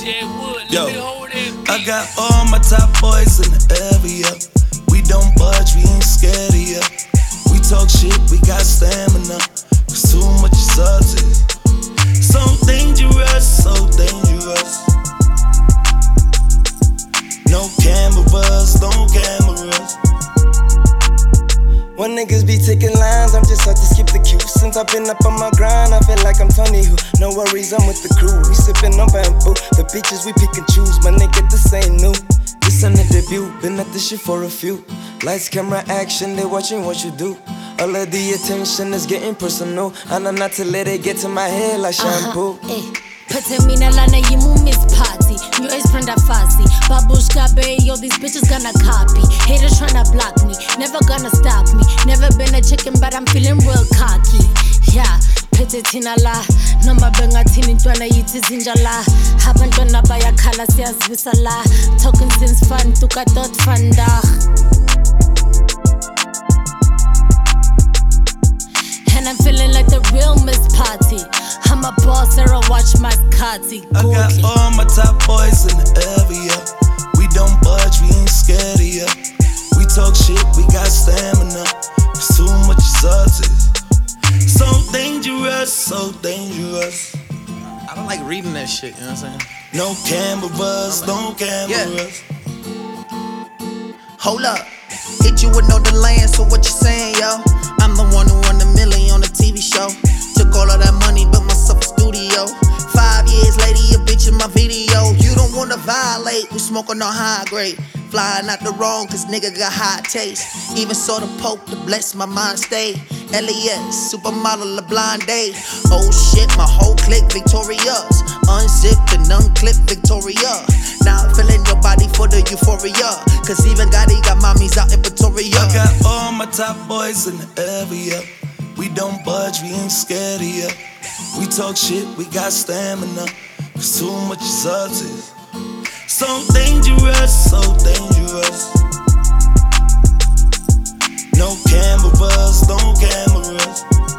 Yo, I got all my top boys in the area. We don't budge, we ain't scared of ya. We talk shit, we got stamina. Cause too much is us. So dangerous, so dangerous. No cameras, no cameras. When niggas be taking lines, I'm just out to skip the queue. Since I've been up on my grind, I feel like I'm Tony Who. No worries, I'm with the crew. We sippin' on bamboo. The bitches we pick and choose, my nigga, this ain't new. This on the debut, been at this shit for a few. Lights, camera, action, they watching what you do. All of the attention is getting personal. I know not to let it get to my head like shampoo. Pete mina lana yimu miss party. New age prenda fasi. Babushka bay, yo, these bitches gonna copy. Haters tryna block me, never gonna stop me. Never been a chicken, but I'm feeling real cocky. Yeah, Pete tina la. Number benga tini ntwana yiti zinja la. Abantwana bayakhala siyazivisa la. Talking since fun, tuka dot fanda. And I'm feeling like the real Miss Party. I'm a boss, Sarah, watch my Scotty. I got all my top boys in the area. We don't budge, we ain't scared of ya. We talk shit, we got stamina. Cause too much is us. So dangerous, so dangerous. I don't like reading that shit, you know what I'm saying? No cameras, no cameras. Hold up, hit you with no delay, so what you saying, yo? I'm the one who won $1 million on the TV show. Took all of that money, built myself a studio. 5 years later, your bitch in my video. You don't wanna violate, we smoking on high grade. Flying out the wrong, cause nigga got high taste. Even saw the Pope to bless my mind state. LAS, supermodel, a blind date. Oh shit, my whole clique victorious. Unzipped and unclipped Victoria. Now I'm feeling your body for the euphoria. Cause even Gotti got mommies out in Pretoria. I got all my top boys in the area. We don't budge, we ain't scared of ya. We talk shit, we got stamina. Cause too much is us. So dangerous, so dangerous. No cameras, no cameras.